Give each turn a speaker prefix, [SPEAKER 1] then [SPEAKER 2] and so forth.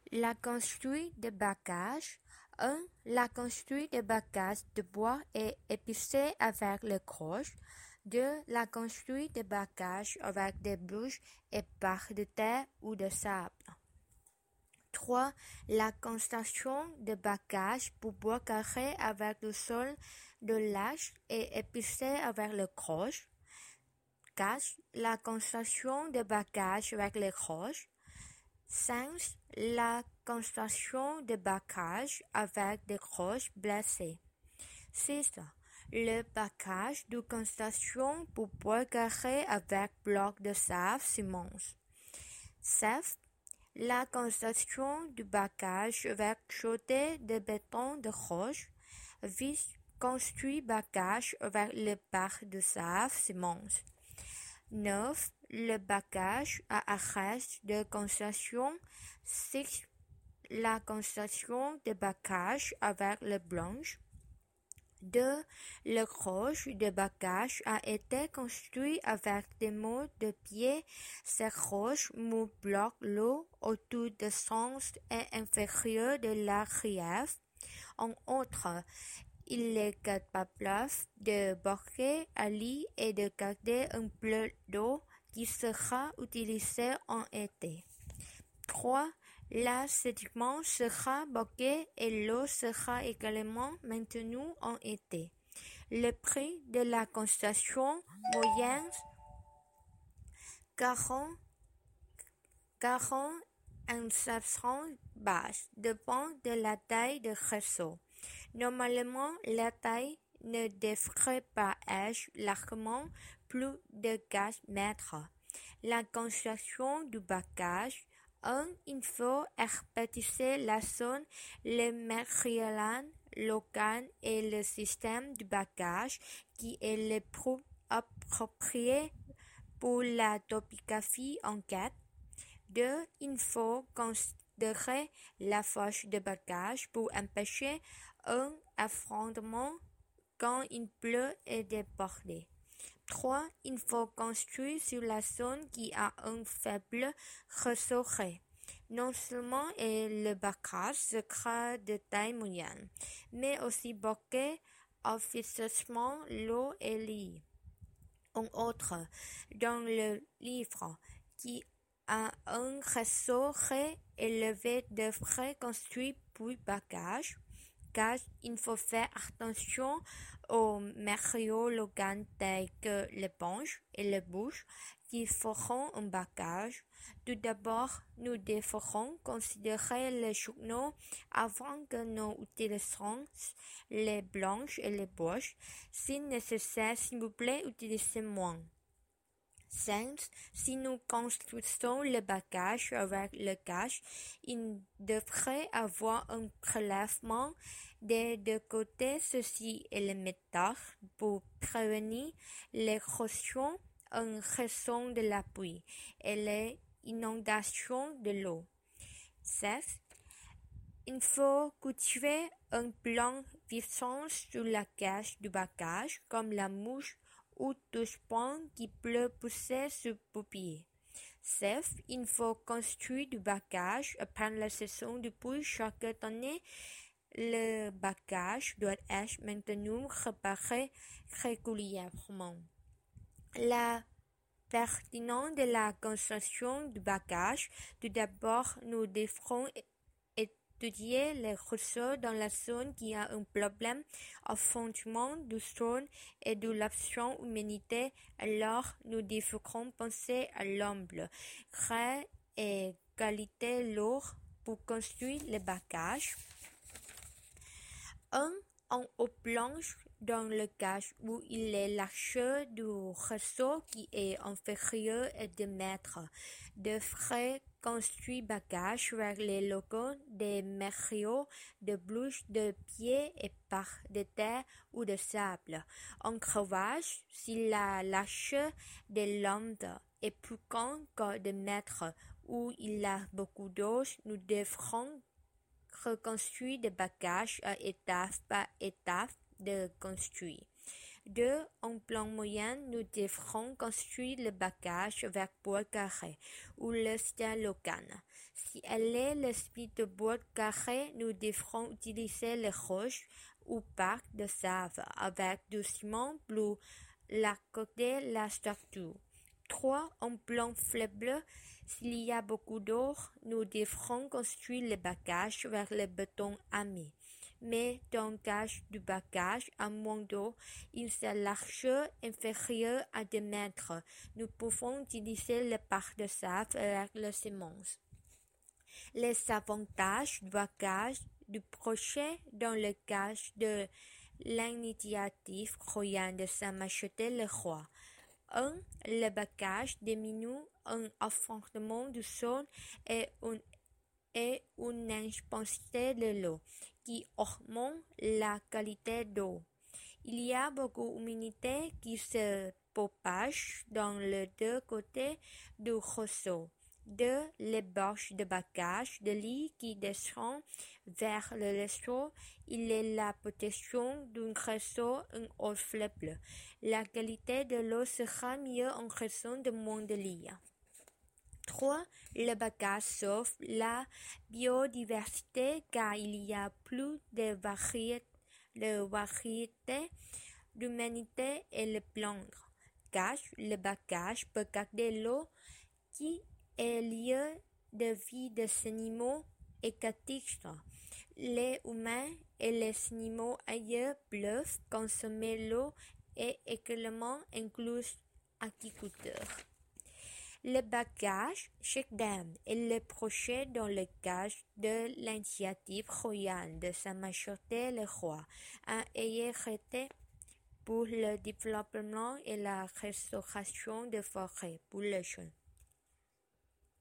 [SPEAKER 1] La construit de bagages. 1. La construit de bagages de bois et épicé avec le croche. 2. La construit de bagages avec des bûches et barres de terre ou de sable. 3. La construction de bagages pour bois carré avec le sol de lâche et épicé avec le croche. 4. La construction de bagages avec les croches. 5. La construction de bagages avec des croches blessées. 6. Le bagage de construction pour bois carré avec blocs de sable ciment. 7. La construction du bagage avec chaudet de béton de roche. 8. Construit bagage avec les barres de sable ciment. 9. Le bagage à arrêt de construction. 6. La construction de bagages avec les blanches. 2. Le croche de bagage a été construit avec des mots de pied. Ces roches bloquent l'eau autour du sens et inférieur de la relief. En outre, il est capable de bloquer à lit et de garder un peu d'eau qui sera utilisé en été. 3. La sédiment sera bloqué et l'eau sera également maintenue en été. Le prix de la construction moyenne 40 à 700 bases dépend de la taille du réseau. Normalement, la taille ne devrait pas être largement plus de 4 mètres. La construction du bagage. 1. Il faut expertiser la zone, le matériel local et le système du bagage qui est le plus approprié pour la topographie en quête. 2. Il faut considérer la force de bagage pour empêcher un affrontement quand il pleut et déborde. 3. Il faut construire sur la zone qui a un faible ressort. Non seulement le bagage sera de taille moyenne, mais aussi bloquer efficacement l'eau et l'air. En outre, dans le livre qui a un ressort élevé devrait construire plus bagages, car il faut faire attention aux matériaux locaux tels que les ponches et les bûches qui feront un bagage. Tout d'abord, nous devrons considérer les journaux avant que nous utilisions les blanches et les bûches. Si nécessaire, s'il vous plaît, utilisez moins. 5. Si nous construisons le bagage avec le cache, il devrait avoir un prélèvement des deux côtés. Ceci est le méthode pour prévenir l'érosion en raison de la pluie et l'inondation de l'eau. 7. Il faut cultiver un plan vivant sur la cage du bagage, comme la mouche ou touche points qui peut pousser sur paupier. 7. Il faut construire du bagage après la saison de pluie chaque année. Le bagage doit être maintenu, réparé régulièrement. La pertinence de la construction du bagage. Tout d'abord, nous devrons étudier les ressorts dans la zone qui a un problème au fondement du sol et de l'absence d'humidité. Alors, nous devrons penser à l'ombre, grès et qualité lourde pour construire les bagages. 1. En haut planche, dans le cas où il est largeur du ressort qui est inférieur à 2 mètres, devrait construire bagage avec les logos des matériaux de bûches de pied et par de terre ou de sable. En crevasse, si la largeur de l'ombre est plus grande que 2 mètres ou il y a beaucoup d'eau, nous devrons reconstruire des bagages à étape par étape de construire. 2. En plan moyen, nous devrons construire le bagage avec bois carré ou le style local. Si elle est l'esprit de bois carré, nous devrons utiliser les roches ou parcs de sable avec du ciment pour l'accorder la structure. 3. En plan faible, s'il y a beaucoup d'eau, nous devrons construire le bagage vers le béton armé. Mais dans le cas du bagage à moins d'eau, il sa largeur inférieure à 2 mètres. Nous pouvons utiliser le parc de sable avec le ciment. Les avantages du bagage du projet dans le cas de l'initiative royale de Sa Majesté le Roi. 1. Le bagage diminue un affrontement du sol et une intensité de l'eau qui augmente la qualité d'eau. Il y a beaucoup d'humidité qui se propage dans les deux côtés du ruisseau. 2. Les bords de bagage de lit qui descendent vers le ruisseau. Il est la protection d'un ruisseau en eau faible. La qualité de l'eau sera mieux en raison de moins de lit. 3. Le bagage sauve la biodiversité car il y a plus de variétés d'humanité et le plantes. 4. Le bagage peut garder l'eau qui est lieu de vie des animaux aquatiques. Les humains et les animaux ailleurs peuvent consommer l'eau et également inclus agriculteurs. Le bagage check-dam est le projet dans le cadre de l'initiative royale de Sa Majesté le Roi a été pour le développement et la restauration des forêts pour les jeunes.